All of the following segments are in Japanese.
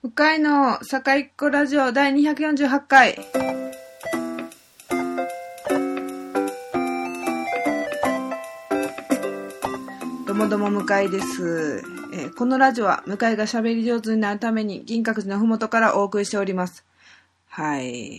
向井の坂井っ子ラジオ第248回。どうもどうも向井です。このラジオは向井が喋り上手になるために銀閣寺のふもとからお送りしております。はい。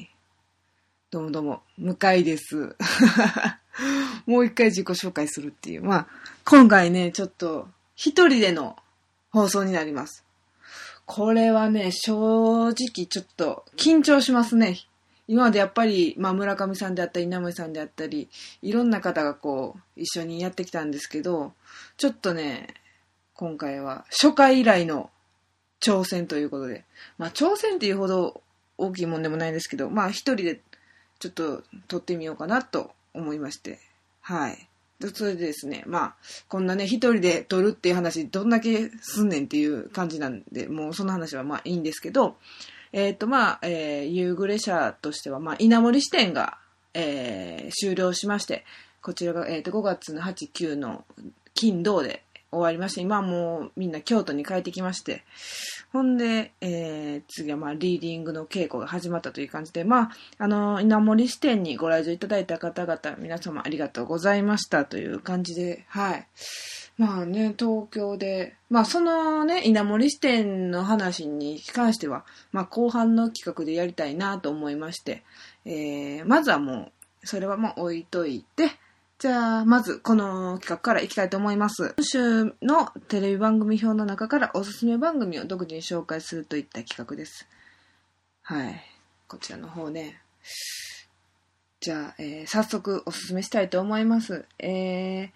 どうもどうも向井です。もう一回自己紹介するっていう。今回ね、ちょっと一人での放送になります。これはね、正直ちょっと緊張しますね。今までやっぱり、村上さんであったり、稲森さんであったり、いろんな方が一緒にやってきたんですけど、ちょっとね、今回は初回以来の挑戦ということで、挑戦っていうほど大きいもんでもないですけど、一人でちょっと撮ってみようかなと思いまして、はい。それでですね、こんなね、一人で撮るっていう話、どんだけすんねんっていう感じなんで、もうその話はいいんですけど、夕暮れ社としては、稲森支店が、終了しまして、こちらが、5月の8、9の金土で終わりまして、今はもうみんな京都に帰ってきまして、ほんで、次はリーディングの稽古が始まったという感じで、稲森支店にご来場いただいた方々、皆様ありがとうございましたという感じで、はい。東京で、そのね、稲森支店の話に関しては、後半の企画でやりたいなと思いまして、まずはもう、それは置いといて、じゃあ、まず、この企画からいきたいと思います。今週のテレビ番組表の中からおすすめ番組を独自に紹介するといった企画です。はい。こちらの方ね。じゃあ、早速おすすめしたいと思います。5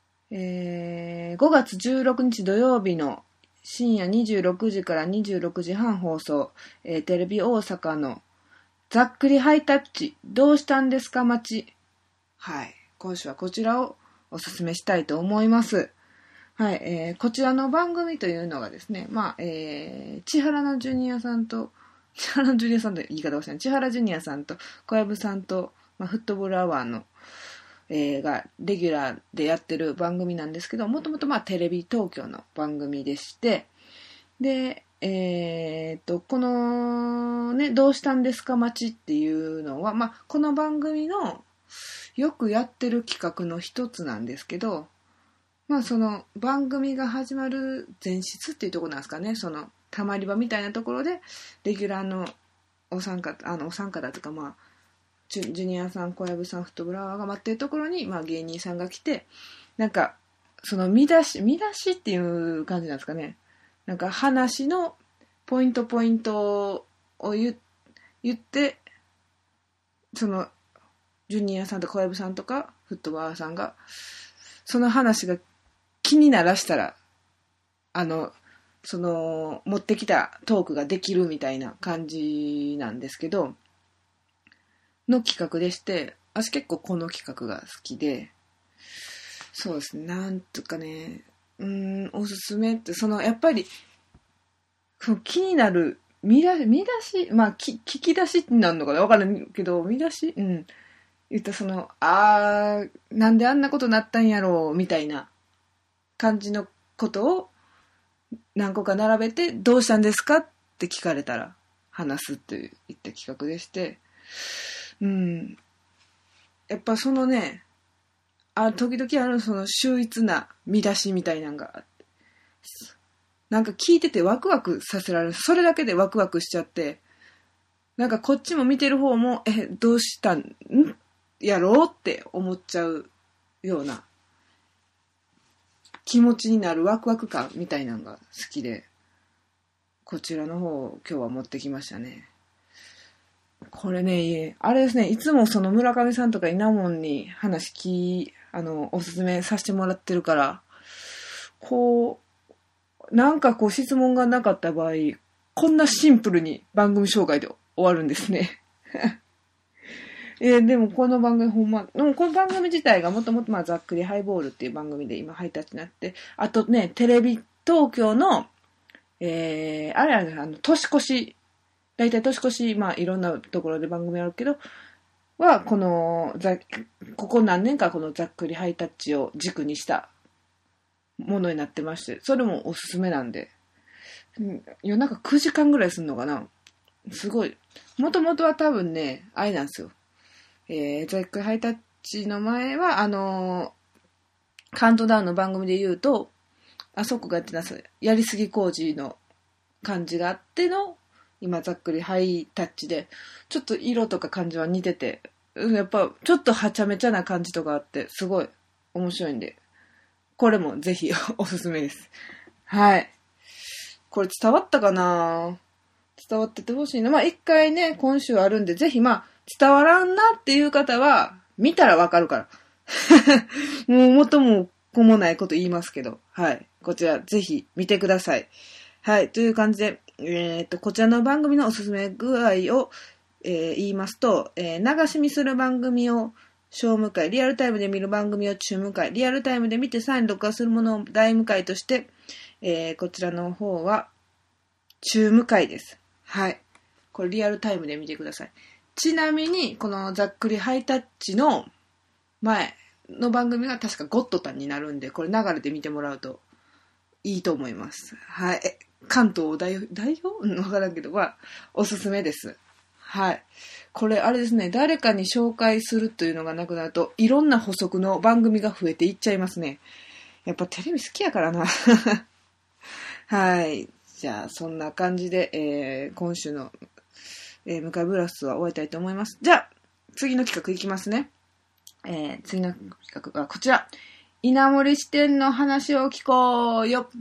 月16日土曜日の深夜26時から26時半放送、テレビ大阪のざっくりハイタッチ、どうしたんですか街。はい。今週はこちらをおすすめしたいと思います。はい、こちらの番組というのがですね、千原のジュニアさんと、千原のジュニアさんと言い方をしたね、千原ジュニアさんと小籔さんと、フットボールアワーの、がレギュラーでやってる番組なんですけど、もともとテレビ東京の番組でして、で、このね、どうしたんですか街っていうのは、この番組のよくやってる企画の一つなんですけど、その番組が始まる前室っていうところなんですかね、そのたまり場みたいなところでレギュラーのお三方とかジュニアさん、小籔さん、フットボールアワーが待ってるところに芸人さんが来て、なんかその見出しっていう感じなんですかね、なんか話のポイントを言って、そのジュニアさんとか小籔さんとかフットボールアワーさんがその話が気にならしたら、その、持ってきたトークができるみたいな感じなんですけど、の企画でして、私結構この企画が好きで、そうですね、なんとかね、おすすめって、やっぱり、気になる、見出し、聞き出しになるのかなわからんけど、見出し言ったなんであんなことなったんやろう、みたいな感じのことを何個か並べて、どうしたんですかって聞かれたら話すといった企画でして、やっぱそのね、時々その秀逸な見出しみたいなのがあって、なんか聞いててワクワクさせられる。それだけでワクワクしちゃって、なんかこっちも見てる方も、どうしたんやろうって思っちゃうような気持ちになるワクワク感みたいなのが好きで、こちらの方を今日は持ってきましたね。これね、あれですね、いつもその村上さんとか稲門におすすめさせてもらってるから、質問がなかった場合、こんなシンプルに番組紹介で終わるんですね。でもこの番組この番組自体がもともとざっくりハイボールっていう番組で今ハイタッチになって、あとね、テレビ東京の、年越し、大体年越し、いろんなところで番組あるけど、ここ何年かこのざっくりハイタッチを軸にしたものになってまして、それもおすすめなんで、 夜中9時間ぐらいすんのかな。すごい。もともとは多分ね、あれなんですよ。ザックハイタッチの前は、カウントダウンの番組で言うと、あそこがやってたやりすぎ工事の感じがあっての、今ざっくりハイタッチで、ちょっと色とか感じは似てて、やっぱちょっとはちゃめちゃな感じとかあって、すごい面白いんで、これもぜひおすすめです。はい。これ伝わったかな？伝わっててほしいな。まあ一回ね、今週あるんで、ぜひまあ伝わらんなっていう方は、見たらわかるから。もう元も子もないこと言いますけど、はい。こちらぜひ見てください。はい。という感じで、こちらの番組のおすすめ具合を、言いますと、流し見する番組を小向かい、リアルタイムで見る番組を中向かい、リアルタイムで見てさらに録画するものを大向かいとして、こちらの方は中向かいです。はい。これリアルタイムで見てください。ちなみに、このざっくりハイタッチの前の番組が確かゴッドタンになるんで、これ流れて見てもらうといいと思います。はい。関東を代表わからんけど、おすすめです。はい。これあれですね、誰かに紹介するというのがなくなると、いろんな補足の番組が増えていっちゃいますね。やっぱテレビ好きやからな。はい。じゃあ、そんな感じで、今週の、向かいブラスは終えたいと思います。じゃあ、次の企画いきますね。次の企画はこちら。稲森支店の話を聞こうよ。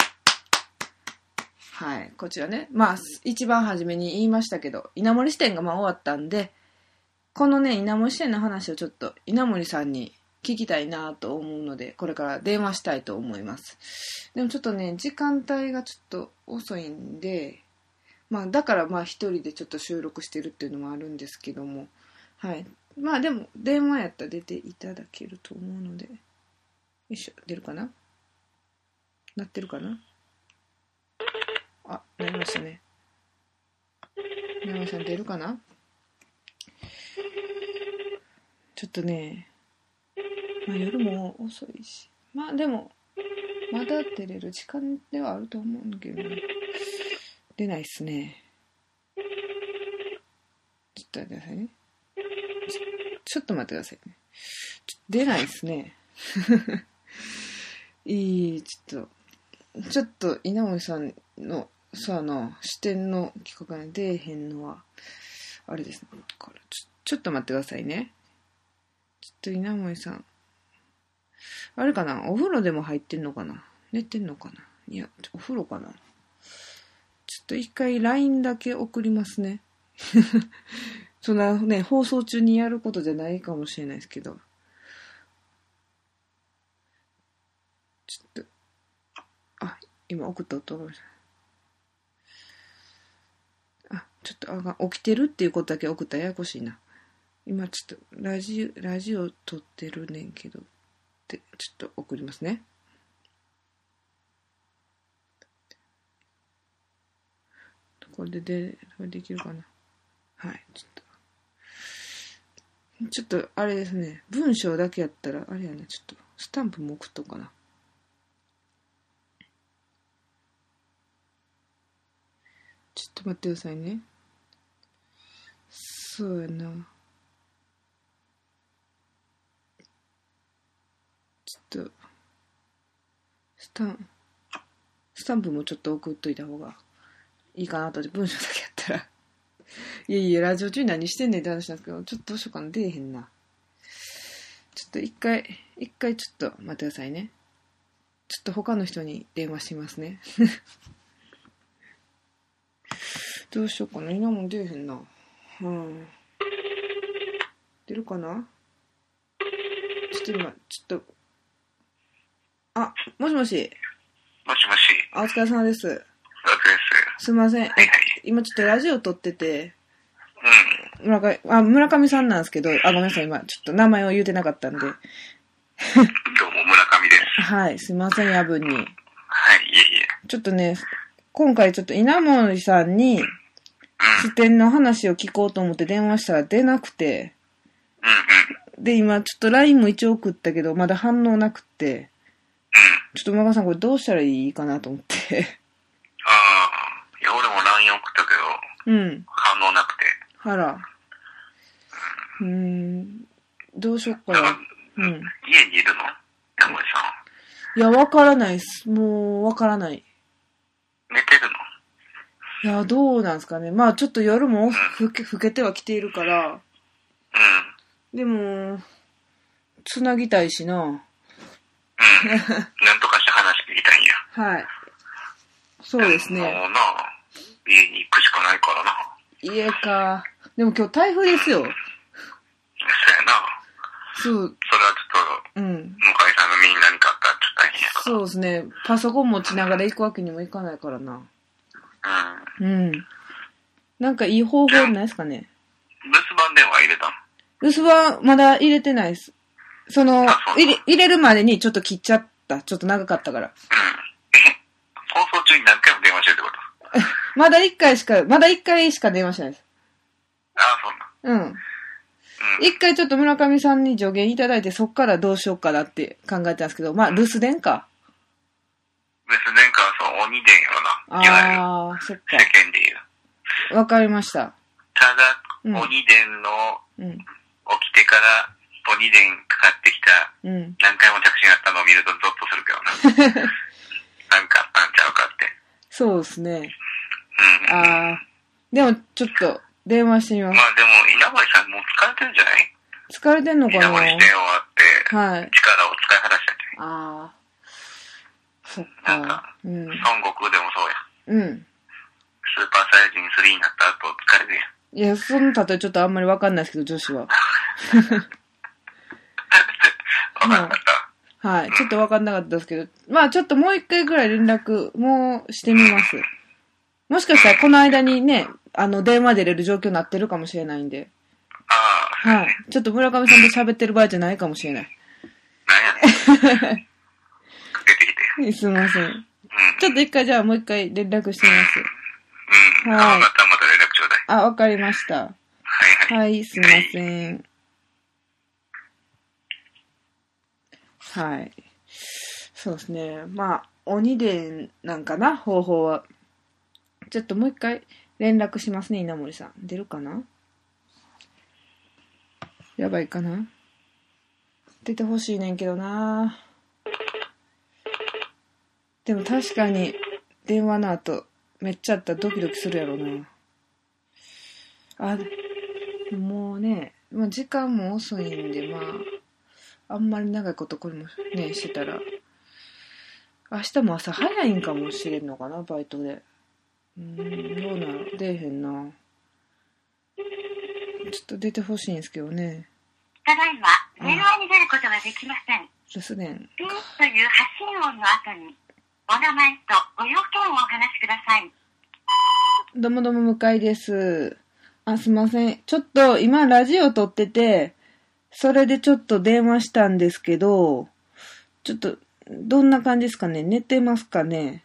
はい。こちらね。まあ、一番初めに言いましたけど、稲森支店がまあ終わったんで、このね、稲森支店の話をちょっと稲森さんに聞きたいなと思うので、これから電話したいと思います。でもちょっとね、時間帯がちょっと遅いんで、まあだからまあ一人でちょっと収録してるっていうのもあるんですけども、はい。まあでも電話やったら出ていただけると思うので、よいしょ、出るかな？鳴ってるかな？あ、なりましたね。なりましたね。出るかな？ちょっとね、まあ夜も遅いし、まあでも、まだ出れる時間ではあると思うんだけど、ね、出ないっすね。ちょっと待ってくださいね。ちょっと待ってくださいね。出ないっすね。ちょっと稲森さんの視点の企画が出えへんのは、あれですね。ちょっと待ってくださいね。ちょっと稲森さん。あれかな？お風呂でも入ってんのかな？寝てんのかな？いや、お風呂かな？ちょっと一回 LINE だけ送りますね。そんなね、放送中にやることじゃないかもしれないですけど。ちょっと、今送った音が。ちょっと起きてるっていうことだけ送ったらややこしいな。今ちょっとラジオ撮ってるねんけど。ちょっと送りますね。これできるかな。はい、ちょっとあれですね。文章だけやったらあれやね。ちょっとスタンプも送っとこうかな。ちょっと待ってくださいね。そうやな。ちょっとスタンプもちょっと送っといた方がいいかなと。文章だけやったらいやラジオ中に何してんねんって話なんですけど、ちょっとどうしようかな。出えへんな。ちょっと一回ちょっと待ってくださいね。ちょっと他の人に電話しますね。どうしようかな。今も出えへんな。出るかな。ちょっともしもし。 もしもし。 お疲れ様です。 お疲れです。 すいません。 はいはい。 今ちょっとラジオ撮ってて、 うん。 村上さんなんですけど、ごめんなさい。今ちょっと名前を言うてなかったんで。 どうも、村上です。 はい、すいません、夜分に。 はい、いえいえ。 ちょっとね、今回ちょっと稲森さんに、視点の話を聞こうと思って電話したら出なくて、で、今ちょっと LINE も一応送ったけど、まだ反応なくて、ちょっと村上さんこれどうしたらいいかなと思って。 LINE 送ったけど、 うん。 反応なくて。 あら。どうしよっかな。 家にいるの山森さん。いや、わからないっす。もう、わからない。 寝てるの？ いや、どうなんですかね。まあ、ちょっと夜も更けてはきているから。でも、つなぎたいしな。 なんとかして話聞きたいんや。 はい。そうですね。 もうな、家に行くしかないからな。 家か。でも今日台風ですよ。 そうやな。 そう。 それはちょっと、向井さんの身に何かあったらちょっと大変やから。 そうですね。パソコン持ちながら行くわけにもいかないからな。なんかいい方法ないですかね。 留守番電話入れたの？ 留守番まだ入れてないです。入れるまでにちょっと切っちゃった。ちょっと長かったから。 放送中に何回も電話してるってこと？ まだ1回しか電話してないです。 ああ、そんな。 一回ちょっと村上さんに助言いただいて、そっからどうしようかなって考えてたんですけど、まあ、留守電か。 留守電か、鬼電やろな。 そっか。 世間で言う。 わかりました。 ただ、鬼電の、起きてから鬼電かかってきた、何回も着信があったのを見るとゾッとするけどな。なんかあったんちゃうかって。 そうですね。でもちょっと電話してみます。 まあでも稲森さんもう疲れてるんじゃない？ 疲れてんのかな？ 稲森支店終わって、力を使い果たしたんじゃない？ そっか。 なんか、孫悟空でもそうや。スーパーサイヤ人3になった後疲れるやん。 いや、その例えちょっとあんまりわかんないですけど、女子は。 わかんなかった？ はい。ちょっとわかんなかったですけど、まあちょっともう一回ぐらい連絡もしてみます。もしかしたらこの間にね、電話で出れる状況になってるかもしれないんで。はい。ちょっと村上さんと喋ってる場合じゃないかもしれない。 なんやねん。かけてきて。 すいません。ちょっと一回じゃあもう一回連絡してみます。 はい。また連絡ちょうだい。 わかりました。はい、すいません。はい。そうですね。まあ、鬼電なんかな、方法は。ちょっともう一回連絡しますね、稲森さん。出るかな？やばいかな？出てほしいねんけどな。でも確かに電話の後めっちゃあったらドキドキするやろな。もうね、時間も遅いんで、あんまり長いことこれもね、してたら、明日も朝早いんかもしれんのかな、バイトで。どうなの？出えへんな。ちょっと出てほしいんですけどね。 ただいま、電話に出ることができません。 留守電。 ピーという発信音の後に、お名前とご用件をお話しください。 どうもどうも、向井です。すいません。ちょっと今ラジオ撮ってて、それでちょっと電話したんですけど、ちょっと、どんな感じですかね？寝てますかね？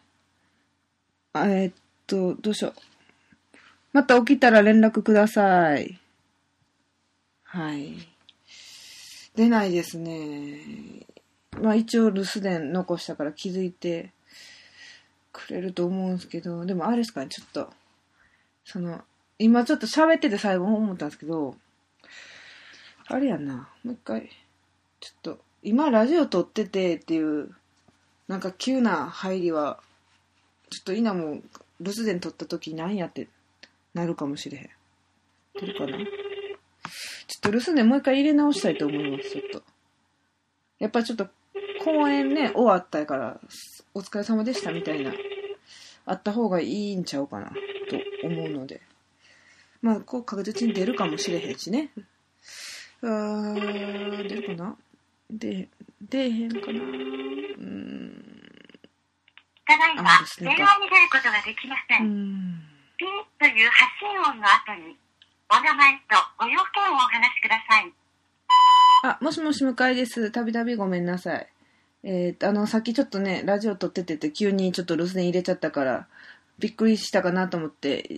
どうしよう。また起きたら連絡ください。はい。出ないですね。一応留守電残したから気づいてくれると思うんですけど、でもあれですかね、ちょっと、今ちょっと喋ってて最後思ったんですけど、あれやな、もう一回、ちょっと、今ラジオ撮っててっていう、なんか急な入りは、ちょっと稲も留守電撮った時なんやってなるかもしれへん。出るかな？ちょっと留守電もう一回入れ直したいと思います、ちょっと。やっぱりちょっと、公演ね、終わったから、お疲れ様でしたみたいな、あった方がいいんちゃうかな、と思うので。こう確実に出るかもしれへんしね。出るかな？出えへんかな？ ただいま、電話に出ることができません。ピーという発信音の後に、お名前とご用件をお話しください。 もしもし、向井です。たびたびごめんなさい。さっきちょっとね、ラジオ撮ってて急にちょっと留守電入れちゃったから、びっくりしたかなと思って、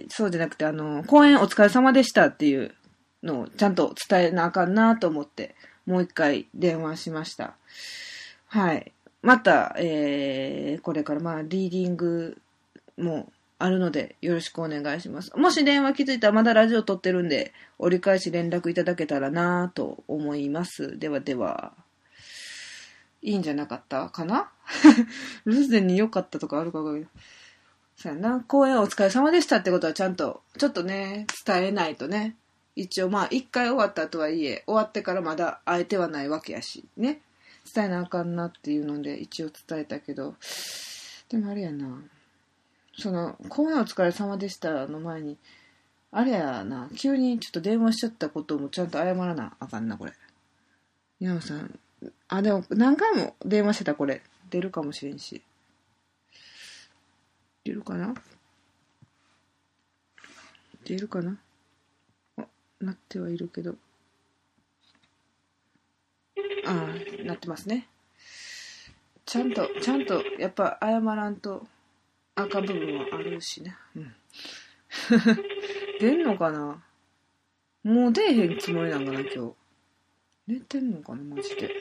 そうじゃなくて、公演お疲れ様でしたっていうのをちゃんと伝えなあかんなと思って、もう一回電話しました。はい。また、これからリーディングもあるので、よろしくお願いします。もし電話気づいたらまだラジオ撮ってるんで、折り返し連絡いただけたらなぁと思います。ではでは、いいんじゃなかったかな留守電に良かったとかあるかわかんない。そうやな、公演お疲れ様でしたってことはちゃんと、ちょっとね、伝えないとね。一応まあ、一回終わったとはいえ、終わってからまだ会えてはないわけやし、ね。伝えなあかんなっていうので、一応伝えたけど、でもあれやな。その、公演お疲れ様でしたの前に、あれやな、急にちょっと電話しちゃったこともちゃんと謝らなあかんな、これ。稲野さん、でも何回も電話してたこれ、出るかもしれんし。出るかななってはいるけど。なってますね。ちゃんと、やっぱ謝らんと赤部分はあるしね。うん。出んのかな？もう出えへんつもりなんかな、今日。寝てんのかな、マジで。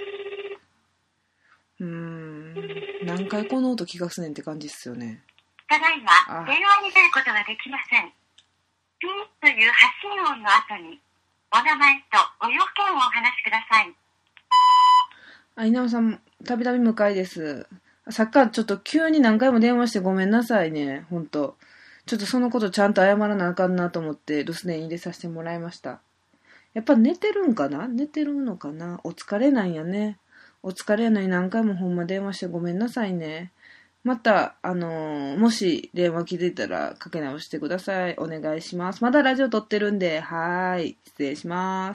何回この音聞かすねんって感じっすよね。 ただいま、電話に出ることができません。ピーという発信音の後に、お名前とご用件をお話しください。 稲尾さん、たびたび向かいです。さっきからちょっと急に何回も電話してごめんなさいね、ほんと。ちょっとそのことちゃんと謝らなあかんなと思って留守電入れさせてもらいました。やっぱ寝てるのかなお疲れなんやね。お疲れやのに何回もほんま電話してごめんなさいね。また、もし電話気づいたらかけ直してください。お願いします。まだラジオ撮ってるんで、失礼します。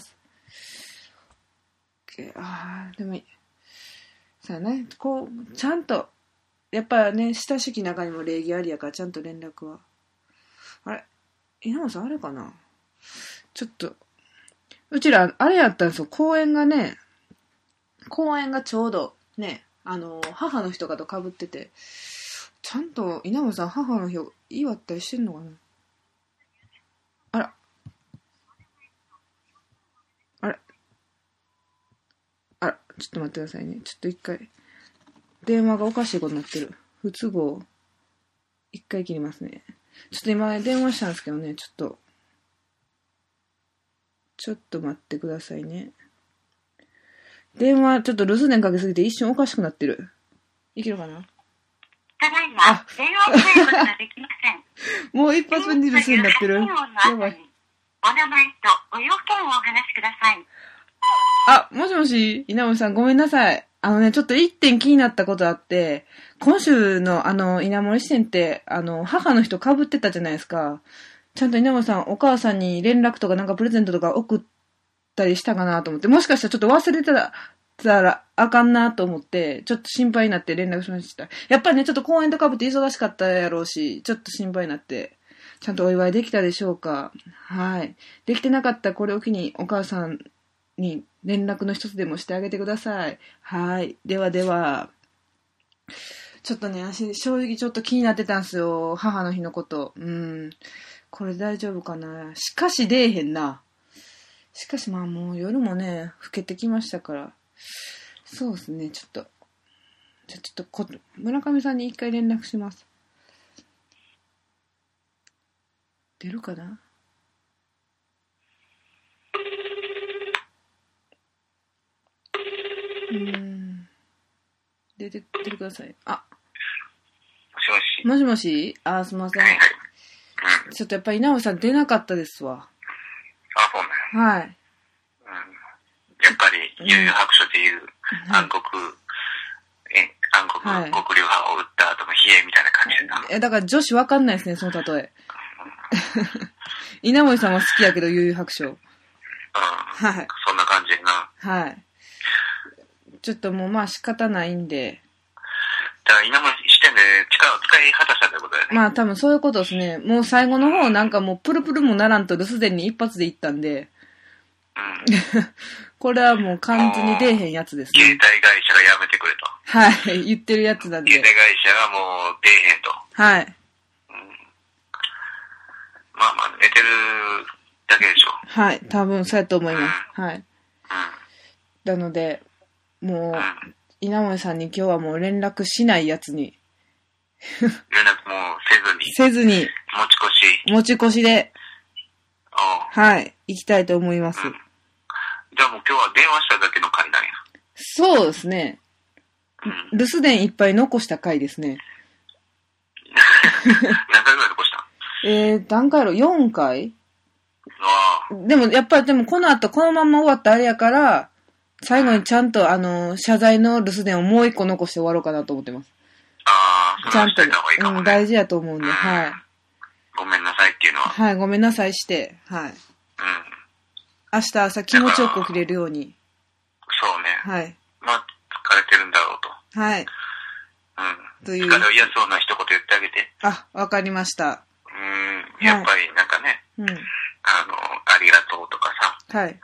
でもいい。そうやね。こう、ちゃんと、やっぱね、親しき中にも礼儀ありやから、ちゃんと連絡は。あれ稲本さん、あれかなちょっと、うちら、あれやったんですよ。公演がちょうど、ね、母の日とかと被ってて、ちゃんと稲本さん、母の日を祝ったりしてんのかなちょっと待ってくださいね。ちょっと一回。電話がおかしいことになってる。不都合。一回切りますね。ちょっと今電話したんですけどね。ちょっと待ってくださいね。電話ちょっと留守電かけすぎて一瞬おかしくなってる。いけるかな？ ただいま、電話をすることができません。 もう一発目に留守電になってる。やばい。 お名前とご用件をお話しください。 もしもし、稲森さんごめんなさい。ちょっと一点気になったことあって、今週の稲森支店って、母の日と被ってたじゃないですか。ちゃんと稲森さん、お母さんに連絡とかなんかプレゼントとか送ったりしたかなと思って、もしかしたらちょっと忘れてたらあかんなと思って、ちょっと心配になって連絡しました。やっぱりね、ちょっと公演と被って忙しかったやろうし、ちょっと心配になって、ちゃんとお祝いできたでしょうか。はい。できてなかったらこれを機にお母さんに連絡の一つでもしてあげてください。はい。ではでは。ちょっとね、正直ちょっと気になってたんですよ。母の日のこと。これ大丈夫かな。しかし出えへんな。しかしまあもう夜もね、更けてきましたから。そうですね、ちょっと村上さんに一回連絡します。出るかな？出てください。もしもし？すみません。ちょっとやっぱり稲尾さん出なかったですわ。 そうね。 はい。 やっぱり、悠々白書っていう暗黒極流派を打った後の冷えみたいな感じでだから女子わかんないですね、その例え。稲森さんは好きやけど、悠々白書。 はい。そんな感じやな。 はい。ちょっともうまあ仕方ないんで。 だから稲森視点で力を使い果たしたということだよね。 まあ多分そういうことですね。もう最後の方なんかもうプルプルもならんと留守電に一発で行ったんで。これはもう完全に出えへんやつですね。 携帯会社がやめてくれと。 はい、言ってるやつなんで。 携帯会社がもう出えへんと。 はい。 まあ寝てるだけでしょ。 はい、多分そうやと思います。はい。なので、もう、稲森さんに今日はもう連絡しないやつに。 連絡もせずに。 せずに。 持ち越しで、はい、行きたいと思います。 じゃあもう今日は電話しただけの回なんや。 そうですね。留守電いっぱい残した回ですね。 何回ぐらい残した？ 何回やろ ?4 回？でも、やっぱり、この後、このまま終わったあれやから、最後にちゃんと、謝罪の留守電をもう一個残して終わろうかなと思ってます。 ちゃんと、 大事やと思うんで、はい。 ごめんなさいっていうのは。 はい、ごめんなさいして、はい。明日朝気持ちよく起きれるように。 そうね。 はい。 まあ、疲れてるんだろうと。 はい。 という。疲れを癒そうな一言言ってあげて。 わかりました。 やっぱりなんかね、ありがとうとかさ。 はい。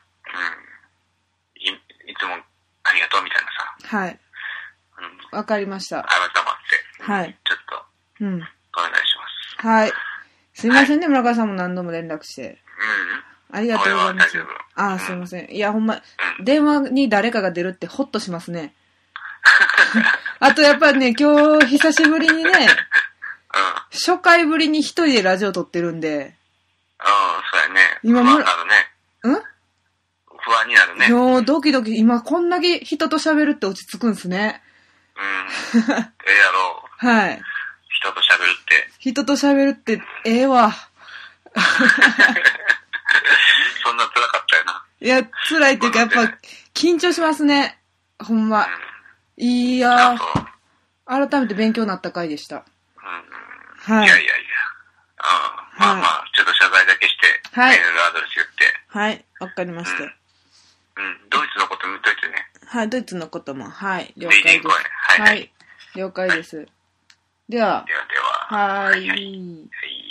いつもありがとうみたいなさ。 はい。わかりました。 改まって。 はい。 ちょっと、お願いします。 はい。すいませんね、村川さんも何度も連絡して。ありがとうございます。すいません。いや、ほんま、電話に誰かが出るってホッとしますね。あとやっぱりね、今日久しぶりにね、初回ぶりに一人でラジオ撮ってるんで。 そうやね。 今不安になるね。不安になるね。 もうドキドキ、今こんだけ人と喋るって落ち着くんすね。 やろう。 はい。 人と喋るって。 人と喋るってわ。 そんな辛かったよな。 いや、辛いっていうかやっぱ緊張しますね。ほんま。いや改めて勉強になった回でした。 はい。いや。まあ、ちょっと謝罪だけして、メールアドレス言って。 はい、わかりました。 ドイツのこと見といてね。 はい、ドイツのことも、はい、了解です。はい、了解です。では。はい。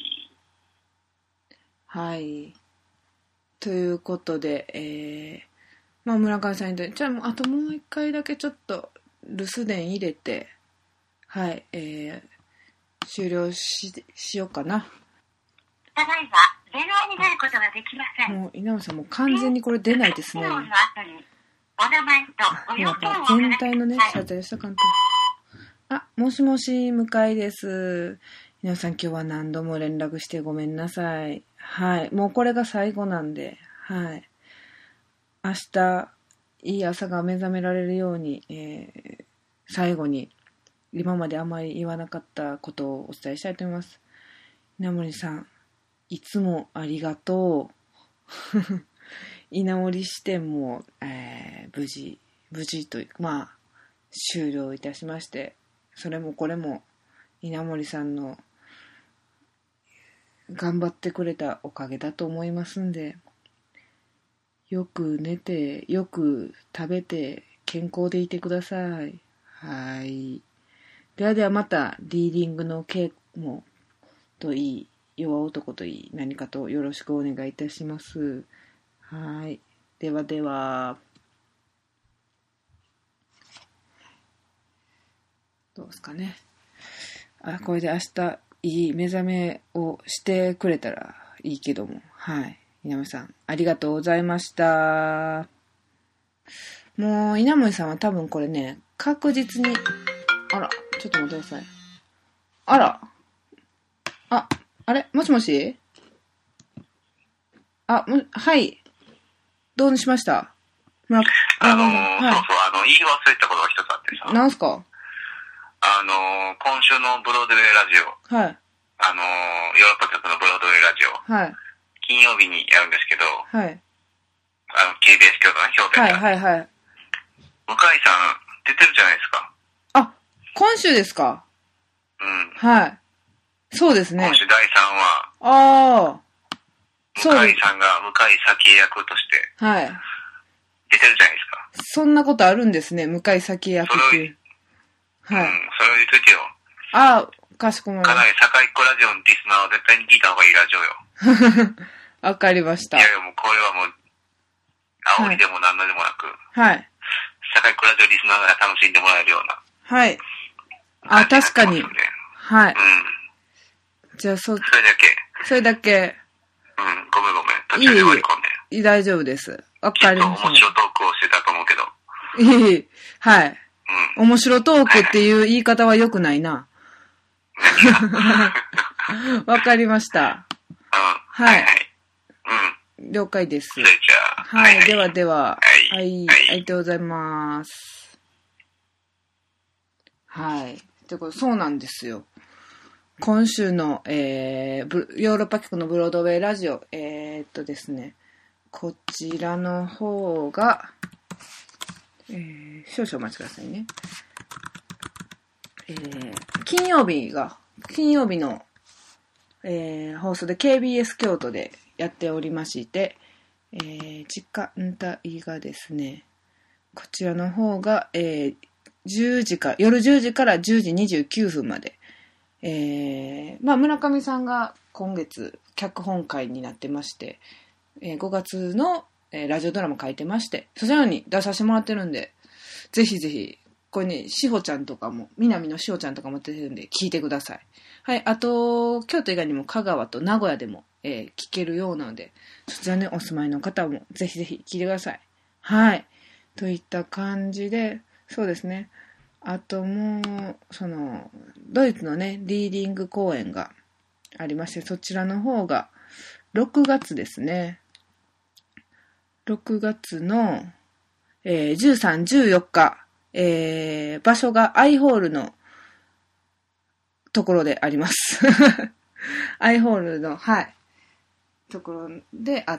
はい。ということで、まあ、村上さんにとって、じゃあ、あともう一回だけちょっと留守電入れて、はい、終了しようかな。 ただいま電話に出ることができません。 もう稲本さんもう完全にこれ出ないですね。 お名前とご用件をお話しください。 全体のね謝罪したかんと。もしもし向井です。稲本さん今日は何度も連絡してごめんなさい。はい、もうこれが最後なんで、はい。明日いい朝が目覚められるように、最後に今まであまり言わなかったことをお伝えしたいと思います。稲森さん、いつもありがとう。稲森支店も、無事というか、まあ、終了いたしまして、それもこれも稲森さんの頑張ってくれたおかげだと思いますんで、よく寝て、よく食べて、健康でいてください。はい。ではまた、リーディングの稽古もといい、弱男といい、何かとよろしくお願いいたします。はい。では。どうですかね。これで明日、いい目覚めをしてくれたらいいけども。はい。稲森さん、ありがとうございました。もう、稲森さんは多分これね、確実に、ちょっと待ってください。あれもしもしはい。どうしました？ そうそう、言い忘れたことが一つあってさ。 なんすか？ 今週のブロードウェイラジオ。 はい。 ヨーロッパ局のブロードウェイラジオ。 はい。 金曜日にやるんですけど。 はい。 KBS 京都の氷点下。 はい。 向井さん、出てるじゃないですか。 今週ですか？はい。そうですね。 今週第3話。向井さんが向井早紀江役として。 はい。 出てるじゃないですか。 そんなことあるんですね、向井早紀江役っていう。はい。 それを言っといてよ。 かしこまりました。 かなり坂井っ子ラジオのリスナーは絶対に聞いた方がいいラジオよ。 わかりました。 いやもうこれはもう、煽りでも何のでもなく。 はい。 坂井っ子ラジオリスナーが楽しんでもらえるような。 はい。確かに。はい。じゃあそれだけ。 ごめん。途中で割り込んで。 大丈夫です。わかりました。 面白トークをしてたと思うけど。 はい。面白トークっていう言い方は良くないな。 わかりました。はい。了解です。 じゃあ。 はい。ではでは。はい。ありがとうございます。はい。ということで、そうなんですよ。今週の、ヨーロッパ局のブロードウェイラジオ、ですね、こちらの方が、少々お待ちくださいね。金曜日の、放送で KBS 京都でやっておりまして、時間帯がですね、こちらの方が、夜10時から10時29分まで、村上さんが今月脚本会になってまして、5月の、ラジオドラマ書いてまして、そちらに出させてもらってるんで、ぜひぜひ、これね、しほちゃんとかも、南のしほちゃんとかも出てるんで、聞いてください。はい、あと、京都以外にも香川と名古屋でも、聞けるようなので、そちらね、お住まいの方も、ぜひぜひ聞いてください。はい。といった感じで、そうですね。あともう、ドイツのね、リーディング公演がありまして、そちらの方が、6月ですね。6月の、13、14日、場所がアイホールのところであります。アイホールの、はい、ところであって、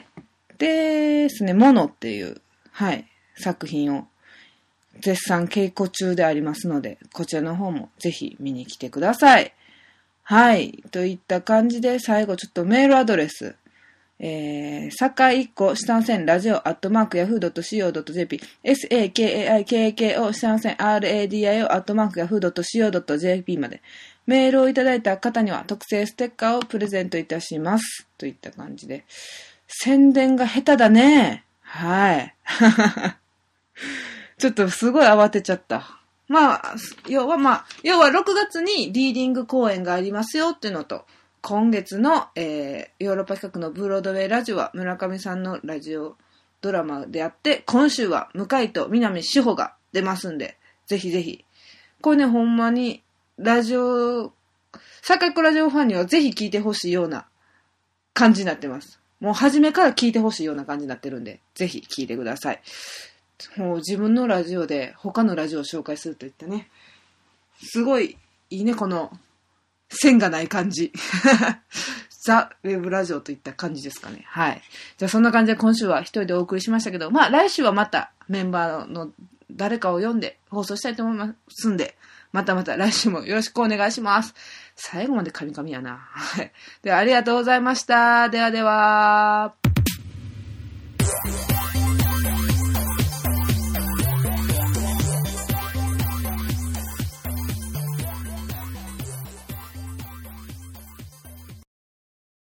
ですね、モノっていう、はい、作品を絶賛稽古中でありますので、こちらの方もぜひ見に来てください。はい。といった感じで、最後ちょっとメールアドレス。sakai1個下の線ラジオ@yahoo.co.jp sakaiko 下の線 radio @yahoo.co.jp までメールをいただいた方には特製ステッカーをプレゼントいたします。といった感じで。宣伝が下手だね。はい。ちょっとすごい慌てちゃった。要は6月にリーディング公演がありますよっていうのと、今月の、ヨーロッパ企画のブロードウェイラジオは村上さんのラジオドラマであって、今週は向井と南志保が出ますんで、ぜひぜひ。これね、ほんまに、坂井ラジオファンにはぜひ聞いてほしいような感じになってます。もう初めから聞いてほしいような感じになってるんで、ぜひ聞いてください。もう自分のラジオで他のラジオを紹介するといったね。すごいいいね、この線がない感じ。ザ・ウェブラジオといった感じですかね。はい。じゃあそんな感じで今週は一人でお送りしましたけど、来週はまたメンバーの誰かを呼んで放送したいと思いますんで、また来週もよろしくお願いします。最後までカミカミやな。はい。ではありがとうございました。ではでは。